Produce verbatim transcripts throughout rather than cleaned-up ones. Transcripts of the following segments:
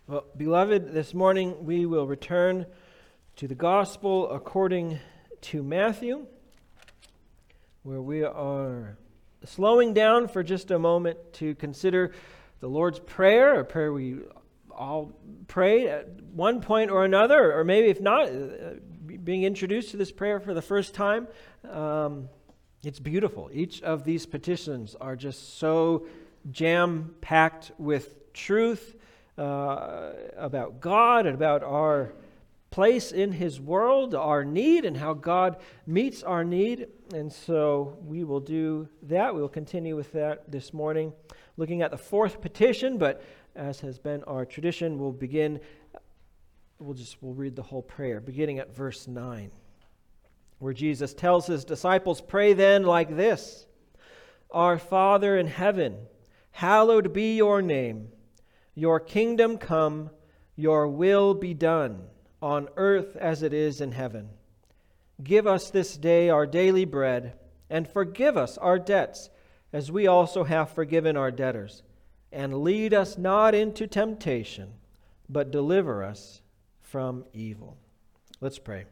Well, beloved, this morning we will return to the Gospel according to Matthew, where we are slowing down for just a moment to consider the Lord's Prayer, a prayer we all pray at one point or another, or maybe if not, uh, being introduced to this prayer for the first time. Um, it's beautiful. Each of these petitions are just so jam-packed with truth uh, about God and about our place in His world, our need, and how God meets our need. And so we will do that. We will continue with that this morning, looking at the fourth petition, but as has been our tradition, we'll begin, we'll just, we'll read the whole prayer, beginning at verse nine, where Jesus tells His disciples, "Pray then like this: Our Father in heaven, hallowed be your name. Your kingdom come, your will be done, on earth as it is in heaven. Give us this day our daily bread, and forgive us our debts, as we also have forgiven our debtors. And lead us not into temptation, but deliver us from evil." Let's pray.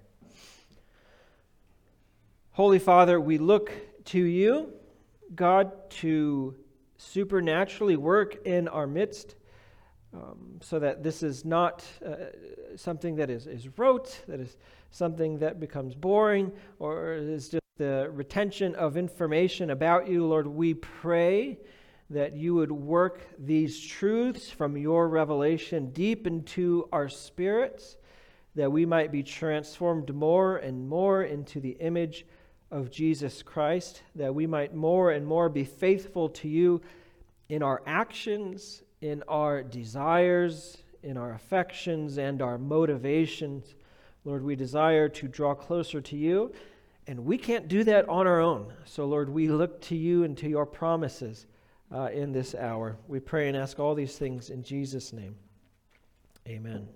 Holy Father, we look to You, God, to supernaturally work in our midst, um, so that this is not uh, something that is, is rote, that is something that becomes boring, or is just the retention of information about You. Lord, we pray that You would work these truths from Your revelation deep into our spirits, that we might be transformed more and more into the image of Jesus Christ, that we might more and more be faithful to You in our actions, in our desires, in our affections, and our motivations. Lord, we desire to draw closer to You, and we can't do that on our own. So, Lord, we look to You and to Your promises uh, in this hour. We pray and ask all these things in Jesus' name. Amen.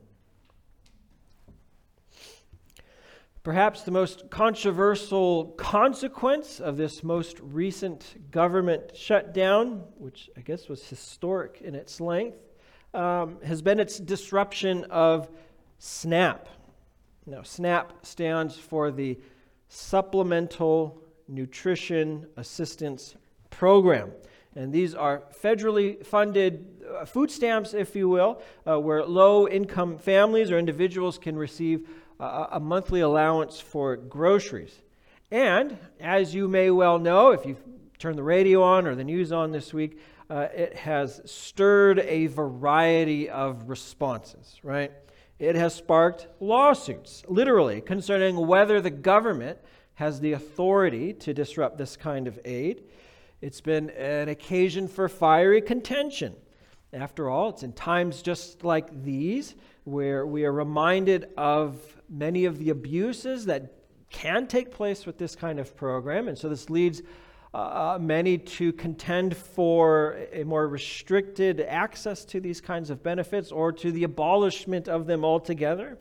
Perhaps the most controversial consequence of this most recent government shutdown, which I guess was historic in its length, um, has been its disruption of SNAP. Now, SNAP stands for the Supplemental Nutrition Assistance Program. And these are federally funded uh, food stamps, if you will, uh, where low-income families or individuals can receive uh, a monthly allowance for groceries. And, as you may well know, if you've turned the radio on or the news on this week, uh, it has stirred a variety of responses, right? It has sparked lawsuits, literally, concerning whether the government has the authority to disrupt this kind of aid. It's been an occasion for fiery contention. After all, it's in times just like these where we are reminded of many of the abuses that can take place with this kind of program. And so this leads uh, many to contend for a more restricted access to these kinds of benefits or to the abolishment of them altogether.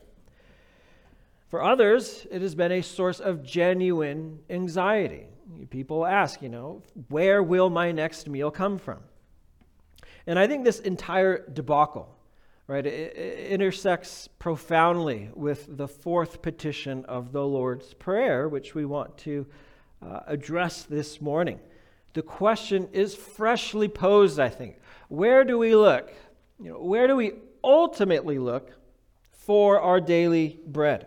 For others, it has been a source of genuine anxiety. People ask, you know, where will my next meal come from? And I think this entire debacle, right, it, it intersects profoundly with the fourth petition of the Lord's Prayer, which we want to uh, address this morning. The question is freshly posed, I think. Where do we look? You know, where do we ultimately look for our daily bread?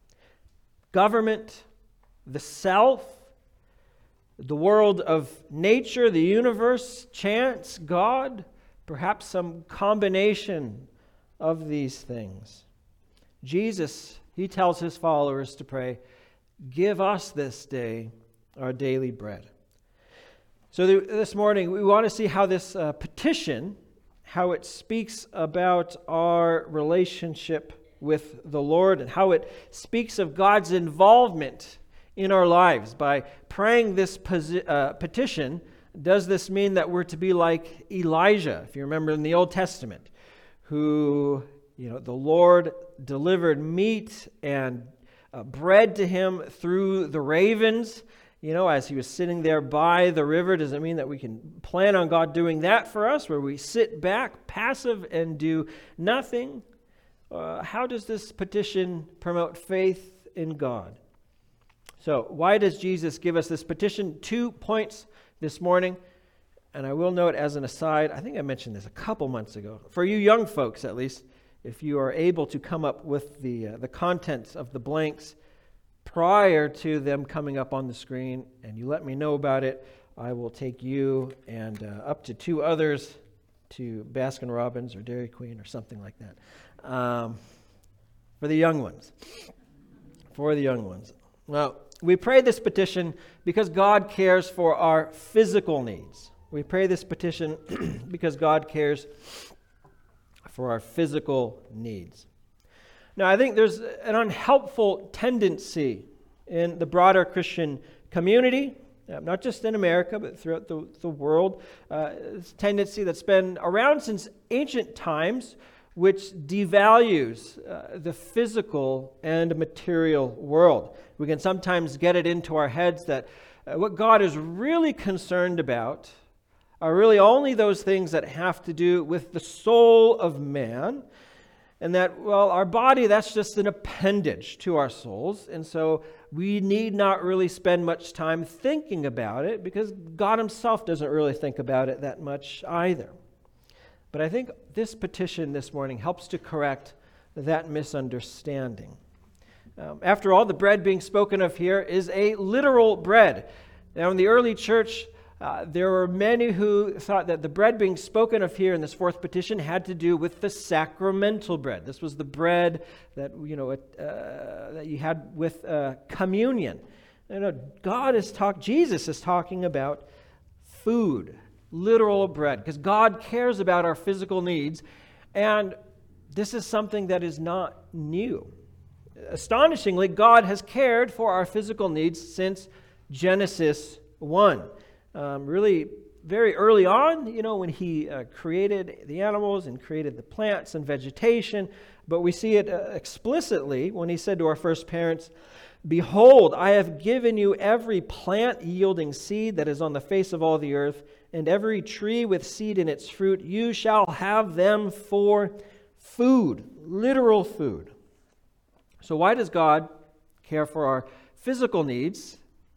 Government, the self, the world of nature, the universe, chance, God, perhaps some combination of these things. Jesus, He tells His followers to pray, "Give us this day our daily bread." So th- this morning, we want to see how this uh, petition, how it speaks about our relationship with the Lord and how it speaks of God's involvement in our lives. By praying this posi- uh, petition, does this mean that we're to be like Elijah, if you remember in the Old Testament, who, you know, the Lord delivered meat and uh, bread to him through the ravens, you know, as he was sitting there by the river. Does it mean that we can plan on God doing that for us, where we sit back passive and do nothing? Uh, how does this petition promote faith in God? So why does Jesus give us this petition? Two points this morning. And I will note as an aside, I think I mentioned this a couple months ago. For you young folks, at least, if you are able to come up with the uh, the contents of the blanks prior to them coming up on the screen, and you let me know about it, I will take you and uh, up to two others to Baskin Robbins or Dairy Queen or something like that. Um, for the young ones. For the young ones. Well, we pray this petition because God cares for our physical needs. We pray this petition because God cares for our physical needs. Now, I think there's an unhelpful tendency in the broader Christian community, not just in America, but throughout the, the world, uh, this tendency that's been around since ancient times, which devalues uh, the physical and material world. We can sometimes get it into our heads that uh, what God is really concerned about are really only those things that have to do with the soul of man, and that, well, our body, that's just an appendage to our souls, and so we need not really spend much time thinking about it, because God himself doesn't really think about it that much either. But I think this petition this morning helps to correct that misunderstanding. Um, after all, the bread being spoken of here is a literal bread. Now, in the early church, uh, there were many who thought that the bread being spoken of here in this fourth petition had to do with the sacramental bread. This was the bread that, you know, it, uh, that you had with uh, communion. You know, God is talk. Jesus is talking about food. Literal bread, because God cares about our physical needs, and this is something that is not new. Astonishingly, God has cared for our physical needs since Genesis one. Um, really, very early on, you know, when he uh, created the animals and created the plants and vegetation, but we see it uh, explicitly when he said to our first parents, "Behold, I have given you every plant yielding seed that is on the face of all the earth, and every tree with seed in its fruit, you shall have them for food," literal food. So why does God care for our physical needs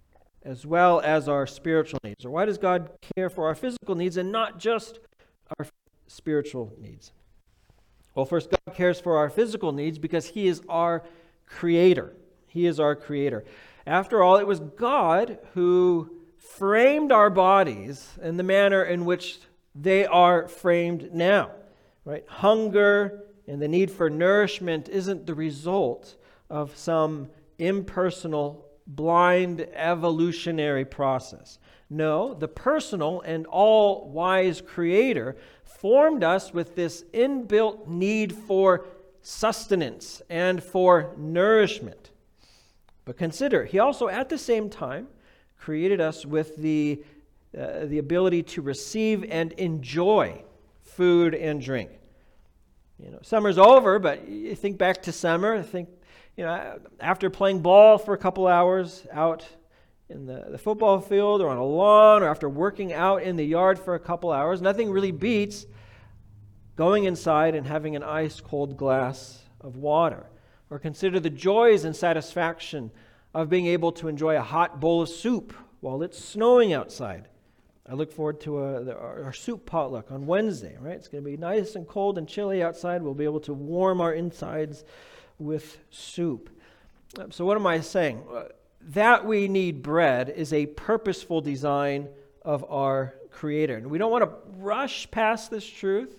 as well as our spiritual needs? Or why does God care for our physical needs and not just our spiritual needs? Well, first, God cares for our physical needs because he is our creator. He is our creator. After all, it was God who framed our bodies in the manner in which they are framed now. Right? Hunger and the need for nourishment isn't the result of some impersonal, blind evolutionary process. No, the personal and all-wise Creator formed us with this inbuilt need for sustenance and for nourishment. But consider, he also at the same time created us with the, uh, the ability to receive and enjoy food and drink. You know, summer's over, but you think back to summer, think, you know, after playing ball for a couple hours out in the, the football field or on a lawn, or after working out in the yard for a couple hours, nothing really beats going inside and having an ice-cold glass of water. Or consider the joys and satisfaction of being able to enjoy a hot bowl of soup while it's snowing outside. I look forward to a, the, our soup potluck on Wednesday, right? It's going to be nice and cold and chilly outside. We'll be able to warm our insides with soup. So what am I saying? That we need bread is a purposeful design of our Creator. And we don't want to rush past this truth.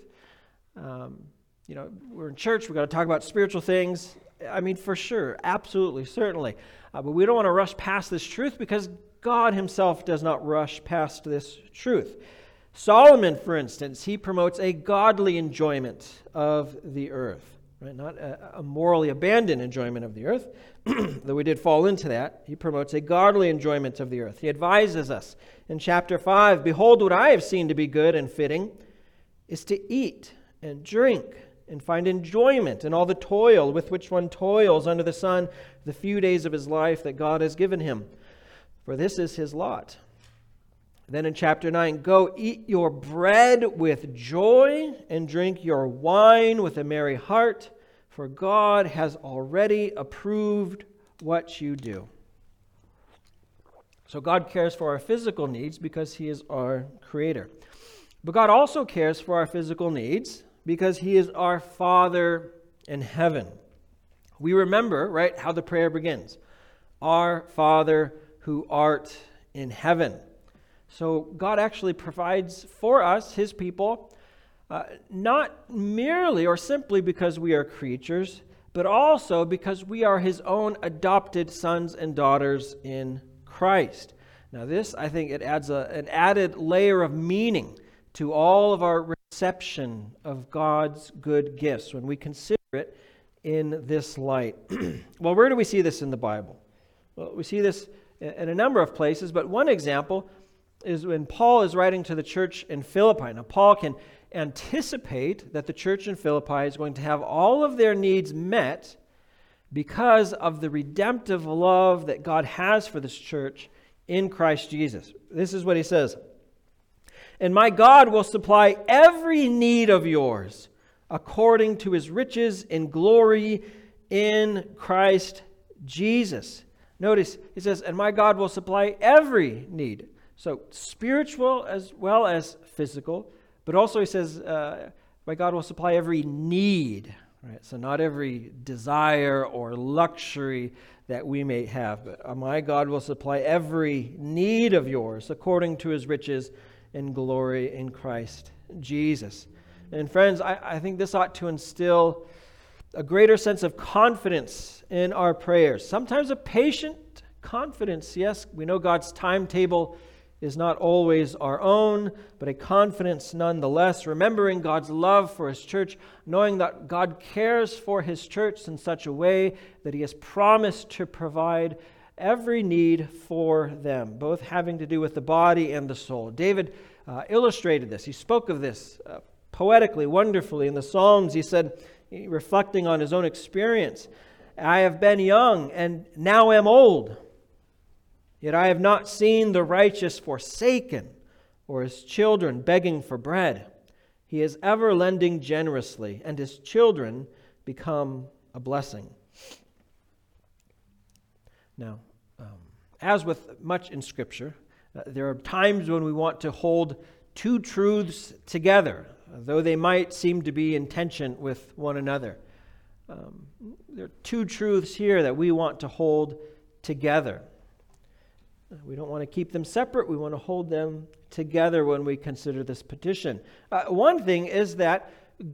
Um, you know, we're in church, we've got to talk about spiritual things. I mean, for sure, absolutely, certainly. Uh, but we don't want to rush past this truth because God himself does not rush past this truth. Solomon, for instance, he promotes a godly enjoyment of the earth, right? Not a, a morally abandoned enjoyment of the earth, though we did fall into that. He promotes a godly enjoyment of the earth. He advises us in chapter five, "Behold, what I have seen to be good and fitting is to eat and drink and find enjoyment in all the toil with which one toils under the sun the few days of his life that God has given him. for this is his lot. Then in chapter nine, go eat your bread with joy and drink your wine with a merry heart, for God has already approved what you do. So God cares for our physical needs because he is our creator. But God also cares for our physical needs because he is our Father in heaven. We remember, right, how the prayer begins. Our Father who art in heaven. So God actually provides for us, his people, uh, not merely or simply because we are creatures, but also because we are his own adopted sons and daughters in Christ. Now this, I think, it adds a, an added layer of meaning to all of our reception of God's good gifts when we consider it in this light. Well, where do we see this in the Bible? Well, we see this in a number of places, but one example is when Paul is writing to the church in Philippi. Now, Paul can anticipate that the church in Philippi is going to have all of their needs met because of the redemptive love that God has for this church in Christ Jesus. This is what he says. And my God will supply every need of yours according to his riches in glory in Christ Jesus. Notice, he says, and my God will supply every need. So spiritual as well as physical. But also he says, uh, my God will supply every need. Right? So not every desire or luxury that we may have. But my God will supply every need of yours according to his riches in glory in Christ Jesus. And friends, I, I think this ought to instill a greater sense of confidence in our prayers. Sometimes a patient confidence. Yes, we know God's timetable is not always our own, but a confidence nonetheless, remembering God's love for his church, knowing that God cares for his church in such a way that he has promised to provide every need for them, both having to do with the body and the soul. David uh, illustrated this. He spoke of this uh, poetically, wonderfully in the Psalms. He said, reflecting on his own experience, I have been young and now am old. Yet I have not seen the righteous forsaken, or his children begging for bread. He is ever lending generously, and his children become a blessing. Now, um, as with much in Scripture, uh, there are times when we want to hold two truths together, though they might seem to be in tension with one another. Um, there are two truths here that we want to hold together. We don't want to keep them separate. We want to hold them together when we consider this petition. Uh, one thing is that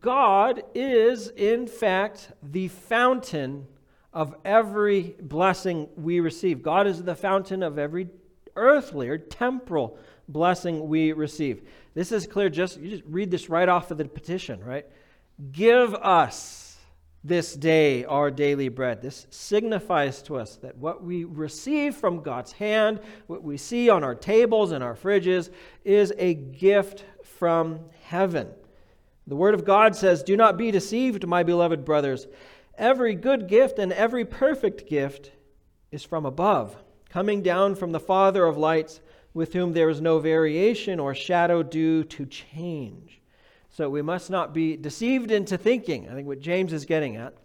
God is, in fact, the fountain of every blessing we receive. God is the fountain of every earthly or temporal blessing we receive. This is clear. Just you just read this right off of the petition, right? Give us this day our daily bread. This signifies to us that what we receive from God's hand, what we see on our tables and our fridges, is a gift from heaven. The Word of God says, do not be deceived, my beloved brothers. Every good gift and every perfect gift is from above, coming down from the Father of lights, with whom there is no variation or shadow due to change. So we must not be deceived into thinking, I think what James is getting at,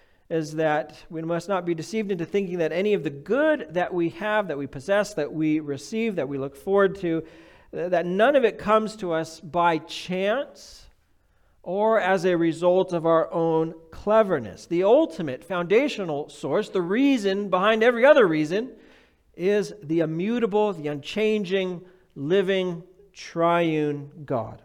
is that we must not be deceived into thinking that any of the good that we have, that we possess, that we receive, that we look forward to, that none of it comes to us by chance or as a result of our own cleverness. The ultimate foundational source, the reason behind every other reason, is the immutable, the unchanging, living, triune God.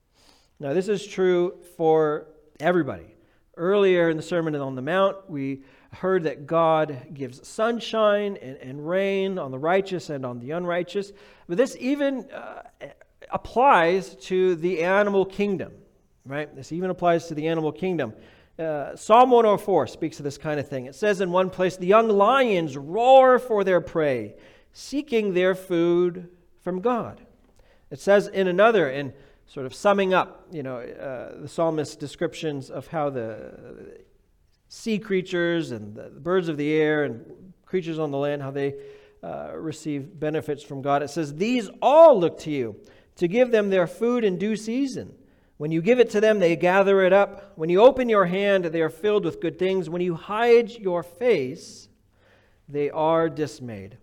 Now, this is true for everybody. Earlier in the Sermon on the Mount, we heard that God gives sunshine and, and rain on the righteous and on the unrighteous. But this even uh, applies to the animal kingdom, right? This even applies to the animal kingdom. Uh, Psalm one oh four speaks of this kind of thing. It says in one place, the young lions roar for their prey, seeking their food from God. It says in another, in sort of summing up, you know, uh, the psalmist's descriptions of how the sea creatures and the birds of the air and creatures on the land, how they uh, receive benefits from God. It says, "These all look to you to give them their food in due season. When you give it to them, they gather it up. When you open your hand, they are filled with good things. When you hide your face, they are dismayed."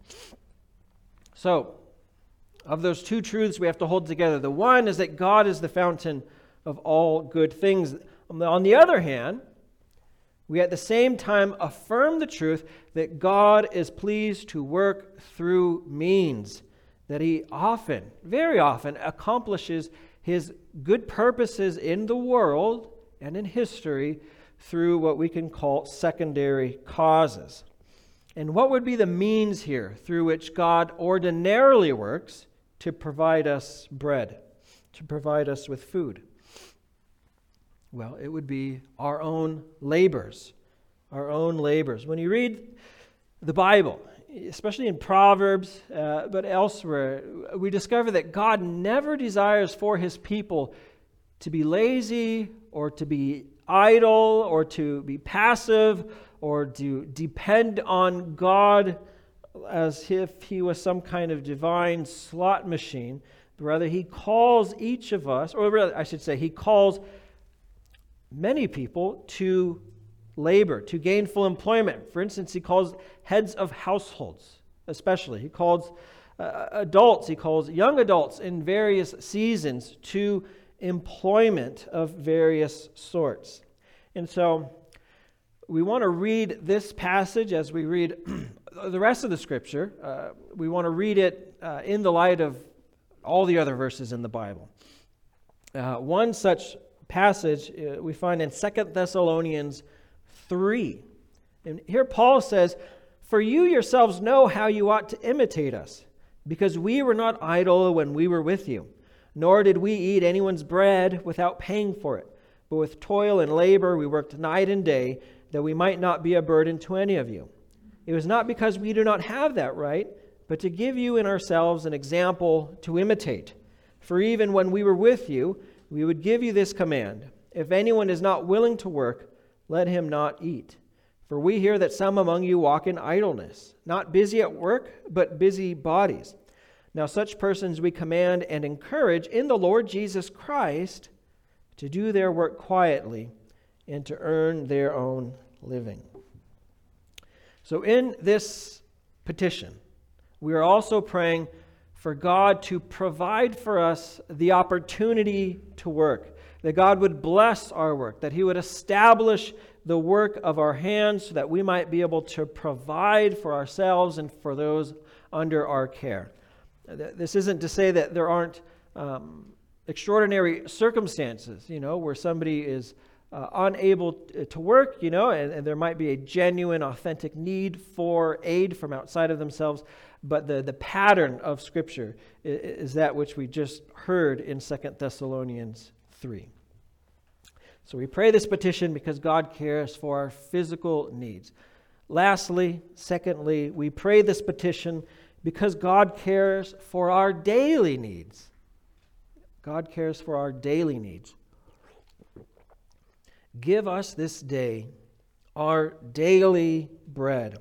So, of those two truths we have to hold together. The one is that God is the fountain of all good things. On the other hand, we at the same time affirm the truth that God is pleased to work through means, that He often, very often, accomplishes His good purposes in the world and in history through what we can call secondary causes. And what would be the means here through which God ordinarily works to provide us bread, to provide us with food? Well, it would be our own labors, our own labors. When you read the Bible, especially in Proverbs, uh, but elsewhere, we discover that God never desires for His people to be lazy or to be idle or to be passive or to depend on God as if He was some kind of divine slot machine. But rather, He calls each of us, or rather, I should say, He calls many people to labor, to gainful employment. For instance, He calls heads of households, especially. He calls uh, adults, He calls young adults in various seasons to employment of various sorts. And so we want to read this passage as we read the rest of the Scripture. Uh, we want to read it uh, in the light of all the other verses in the Bible. Uh, one such passage uh, we find in Second Thessalonians three. And here Paul says, "For you yourselves know how you ought to imitate us, because we were not idle when we were with you, nor did we eat anyone's bread without paying for it. But with toil and labor we worked night and day, that we might not be a burden to any of you. It was not because we do not have that right, but to give you in ourselves an example to imitate. For even when we were with you, we would give you this command: if anyone is not willing to work, let him not eat. For we hear that some among you walk in idleness, not busy at work, but busy bodies. Now such persons we command and encourage in the Lord Jesus Christ to do their work quietly and to earn their own living." So in this petition, we are also praying for God to provide for us the opportunity to work, that God would bless our work, that He would establish the work of our hands so that we might be able to provide for ourselves and for those under our care. This isn't to say that there aren't um, extraordinary circumstances, you know, where somebody is uh, unable to work, you know, and, and there might be a genuine, authentic need for aid from outside of themselves. But the, the pattern of Scripture is, is that which we just heard in Second Thessalonians three. So we pray this petition because God cares for our physical needs. Lastly, secondly, we pray this petition because God cares for our daily needs. God cares for our daily needs. Give us this day our daily bread.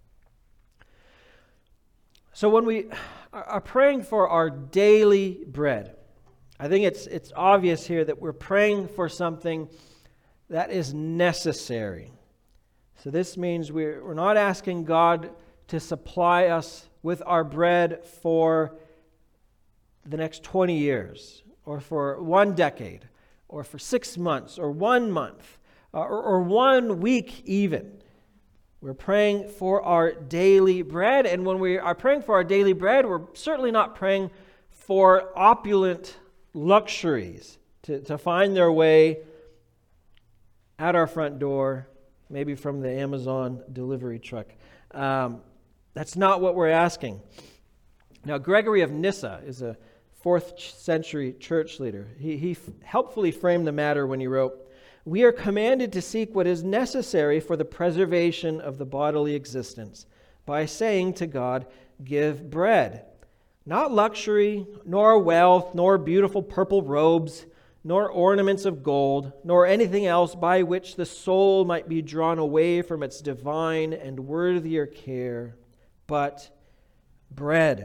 So when we are praying for our daily bread, I think it's it's obvious here that we're praying for something that is necessary. So this means we're, we're not asking God to supply us with our bread for the next twenty years, or for one decade, or for six months, or one month, uh, or, or one week even. We're praying for our daily bread, and when we are praying for our daily bread, we're certainly not praying for opulent luxuries to, to find their way at our front door, maybe from the Amazon delivery truck. Um, that's not what we're asking. Now, Gregory of Nyssa is a fourth century church leader. He, he f- helpfully framed the matter when he wrote, "We are commanded to seek what is necessary for the preservation of the bodily existence by saying to God, 'Give bread.' Not luxury, nor wealth, nor beautiful purple robes, nor ornaments of gold, nor anything else by which the soul might be drawn away from its divine and worthier care, but bread.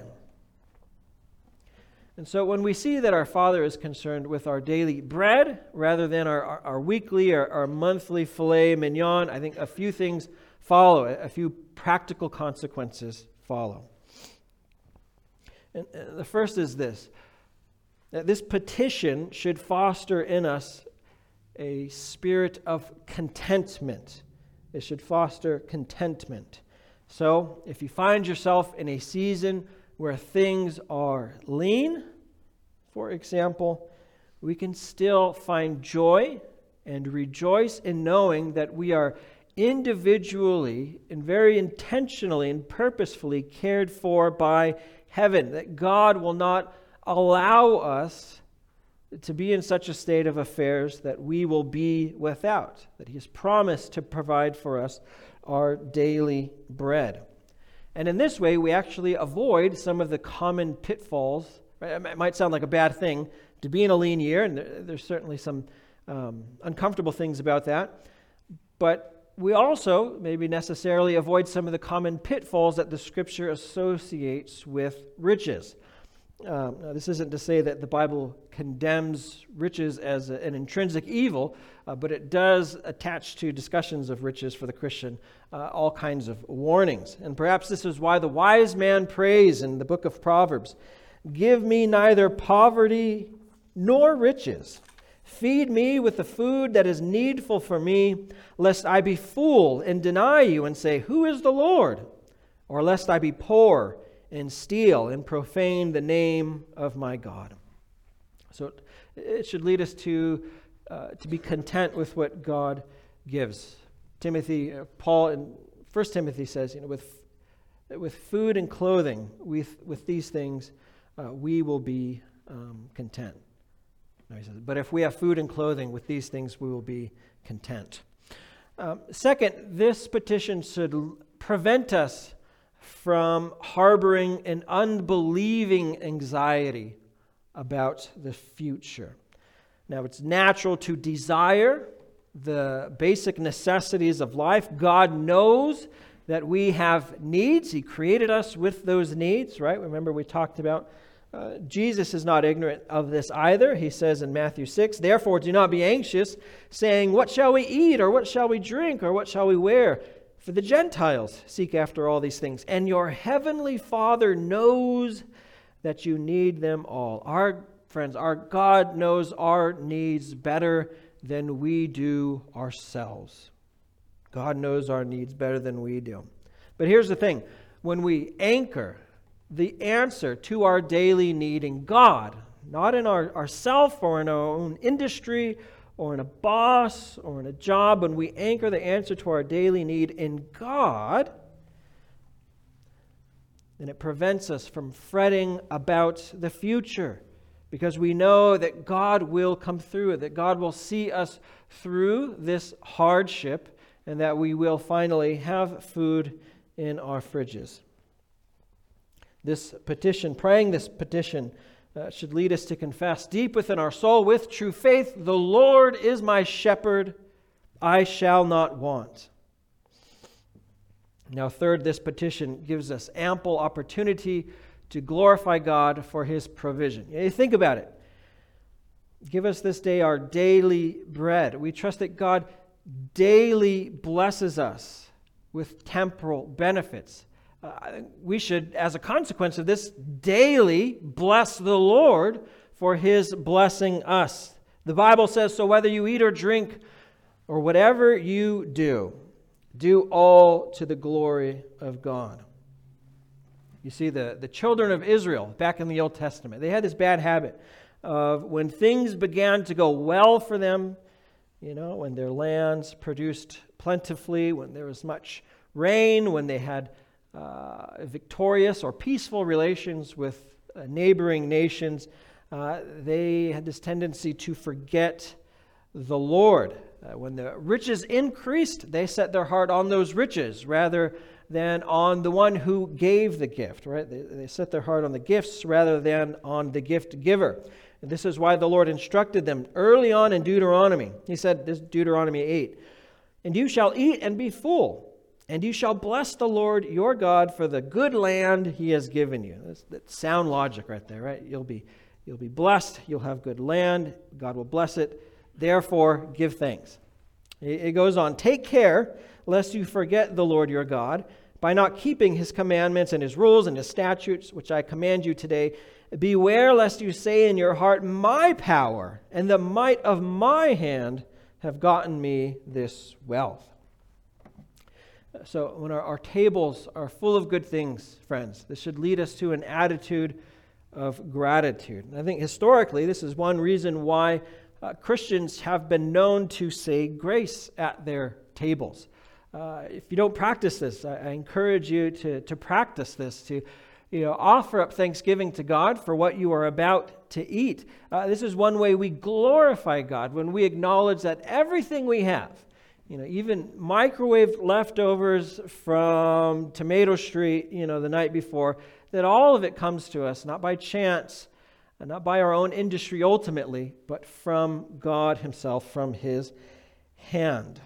And so when we see that our Father is concerned with our daily bread rather than our, our, our weekly or our monthly filet mignon, I think a few things follow, a few practical consequences follow. And the first is this, that this petition should foster in us a spirit of contentment. It should foster contentment. So if you find yourself in a season where things are lean, for example, we can still find joy and rejoice in knowing that we are individually and very intentionally and purposefully cared for by heaven, that God will not allow us to be in such a state of affairs that we will be without, that He has promised to provide for us our daily bread. And in this way, we actually avoid some of the common pitfalls. Right? It might sound like a bad thing to be in a lean year, and there, there's certainly some um, uncomfortable things about that. But we also maybe necessarily avoid some of the common pitfalls that the Scripture associates with riches. Um, now this isn't to say that the Bible condemns riches as a, an intrinsic evil, uh, but it does attach to discussions of riches for the Christian uh, all kinds of warnings. And perhaps this is why the wise man prays in the book of Proverbs, "Give me neither poverty nor riches. Feed me with the food that is needful for me, lest I be full and deny you and say, 'Who is the Lord?' Or lest I be poor and steal and profane the name of my God." So it should lead us to uh, to be content with what God gives. Timothy, uh, Paul in First Timothy says, you know, with with food and clothing, with with these things, uh, we will be um, content. No, he says, but if we have food and clothing, with these things we will be content. Um, second, this petition should l- prevent us from harboring an unbelieving anxiety about the future. Now, it's natural to desire the basic necessities of life. God knows that we have needs. He created us with those needs, right? Remember we talked about uh, Jesus is not ignorant of this either. He says in Matthew six, "Therefore do not be anxious, saying, 'What shall we eat, or what shall we drink, or what shall we wear?' For the Gentiles seek after all these things, and your heavenly Father knows that you need them all." Our friends, our God knows our needs better than we do ourselves. God knows our needs better than we do. But here's the thing. When we anchor the answer to our daily need in God, not in our ourself or in our own industry or in a boss, or in a job, when we anchor the answer to our daily need in God, then it prevents us from fretting about the future, because we know that God will come through, that God will see us through this hardship, and that we will finally have food in our fridges. This petition, praying this petition, Uh, should lead us to confess deep within our soul with true faith, "The Lord is my shepherd, I shall not want." Now, third, this petition gives us ample opportunity to glorify God for His provision. You think about it. Give us this day our daily bread. We trust that God daily blesses us with temporal benefits. Uh, we should, as a consequence of this, daily bless the Lord for His blessing us. The Bible says, "So whether you eat or drink or whatever you do, do all to the glory of God." You see, the, the children of Israel back in the Old Testament, they had this bad habit of when things began to go well for them, you know, when their lands produced plentifully, when there was much rain, when they had Uh, victorious or peaceful relations with uh, neighboring nations, uh, they had this tendency to forget the Lord. Uh, when the riches increased, they set their heart on those riches rather than on the one who gave the gift, right? They, they set their heart on the gifts rather than on the gift giver. And this is why the Lord instructed them early on in Deuteronomy. He said, this Deuteronomy eight, "And you shall eat and be full, And you shall bless the Lord your God for the good land he has given you. That's, that's sound logic right there, right? You'll be, you'll be blessed. You'll have good land. God will bless it. Therefore, give thanks. It, it goes on. Take care lest you forget the Lord your God by not keeping his commandments and his rules and his statutes, which I command you today. Beware lest you say in your heart, my power and the might of my hand have gotten me this wealth. So when our, our tables are full of good things, friends, this should lead us to an attitude of gratitude. And I think historically, this is one reason why uh, Christians have been known to say grace at their tables. Uh, if you don't practice this, I, I encourage you to, to practice this, to you know, offer up thanksgiving to God for what you are about to eat. Uh, this is one way we glorify God, when we acknowledge that everything we have, you know, even microwave leftovers from Tomato Street, you know, the night before, that all of it comes to us, not by chance, and not by our own industry ultimately, but from God himself, from his hand.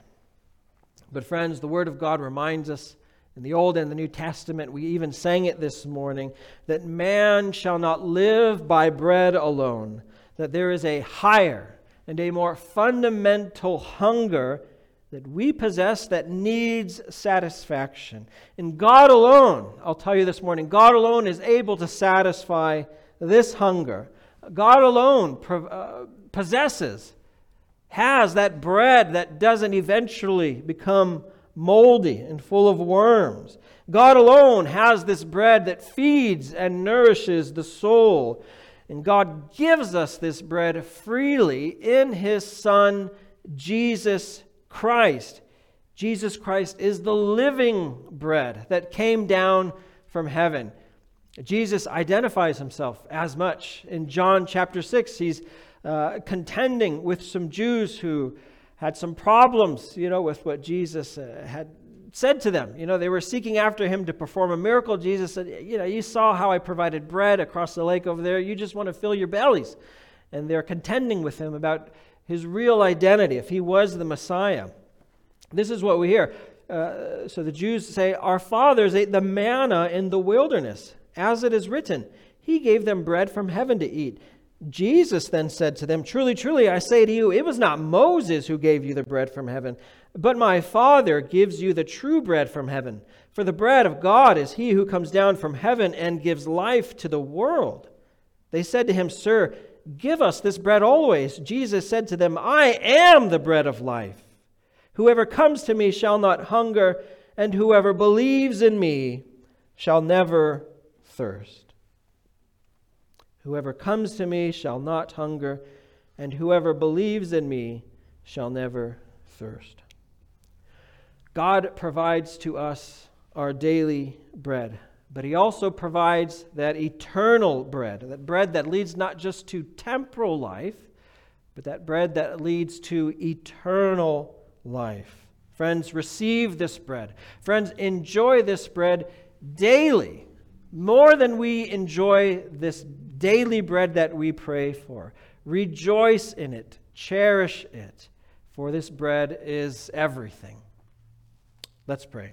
But friends, the Word of God reminds us in the Old and the New Testament, we even sang it this morning, that man shall not live by bread alone, that there is a higher and a more fundamental hunger that we possess that needs satisfaction. And God alone, I'll tell you this morning, God alone is able to satisfy this hunger. God alone uh, possesses, has that bread that doesn't eventually become moldy and full of worms. God alone has this bread that feeds and nourishes the soul. And God gives us this bread freely in his Son, Jesus Christ. Jesus Christ is the living bread that came down from heaven. Jesus identifies himself as much. In John chapter six, he's uh, contending with some Jews who had some problems, you know, with what Jesus uh, had said to them. You know, they were seeking after him to perform a miracle. Jesus said, you know, you saw how I provided bread across the lake over there. You just want to fill your bellies. And they're contending with him about his real identity, if he was the Messiah. This is what we hear. Uh, so the Jews say, our fathers ate the manna in the wilderness, as it is written, he gave them bread from heaven to eat. Jesus then said to them, truly, truly, I say to you, it was not Moses who gave you the bread from heaven, but my Father gives you the true bread from heaven. For the bread of God is he who comes down from heaven and gives life to the world. They said to him, Sir, give us this bread always. Jesus said to them, I am the bread of life. Whoever comes to me shall not hunger, and whoever believes in me shall never thirst. Whoever comes to me shall not hunger, and whoever believes in me shall never thirst. God provides to us our daily bread, but he also provides that eternal bread, that bread that leads not just to temporal life, but that bread that leads to eternal life. Friends, receive this bread. Friends, enjoy this bread daily, more than we enjoy this daily bread that we pray for. Rejoice in it. Cherish it. For this bread is everything. Let's pray.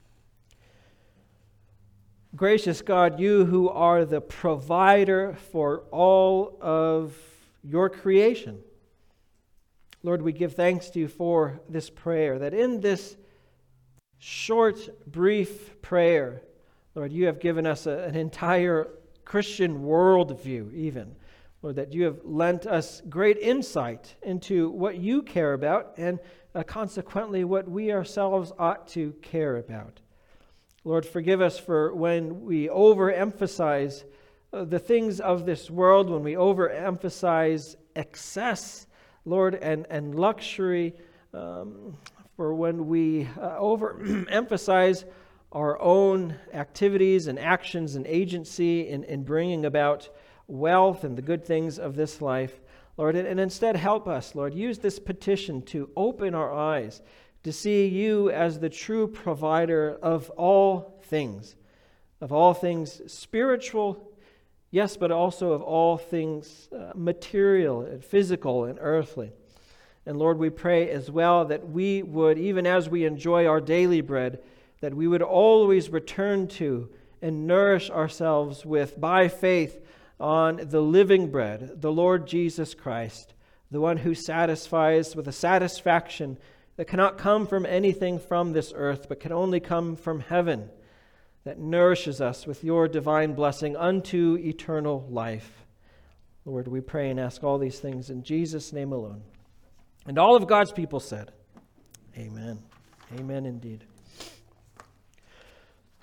Gracious God, you who are the provider for all of your creation, Lord, we give thanks to you for this prayer, that in this short, brief prayer, Lord, you have given us a, an entire Christian worldview even. Lord, that you have lent us great insight into what you care about and uh, consequently what we ourselves ought to care about. Lord, forgive us for when we overemphasize uh, the things of this world, when we overemphasize excess, Lord, and, and luxury, um, for when we uh, overemphasize our own activities and actions and agency in, in bringing about wealth and the good things of this life. Lord, and, and instead help us, Lord, use this petition to open our eyes to see you as the true provider of all things, of all things spiritual, yes, but also of all things uh, material and physical and earthly. And Lord, we pray as well that we would, even as we enjoy our daily bread, that we would always return to and nourish ourselves with by faith on the living bread, the Lord Jesus Christ, the one who satisfies with a satisfaction that cannot come from anything from this earth, but can only come from heaven, that nourishes us with your divine blessing unto eternal life. Lord, we pray and ask all these things in Jesus' name alone. And all of God's people said, Amen. Amen indeed.